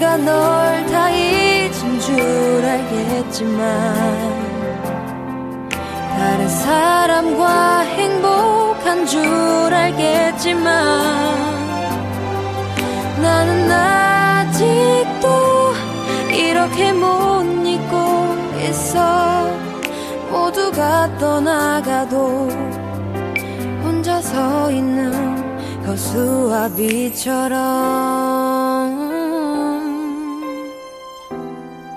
내가 널 다 잊은 줄 알겠지만 다른 사람과 행복한 줄 알겠지만 나는 아직도 이렇게 못 잊고 있어. 모두가 떠나가도 혼자 서 있는 거수와 비처럼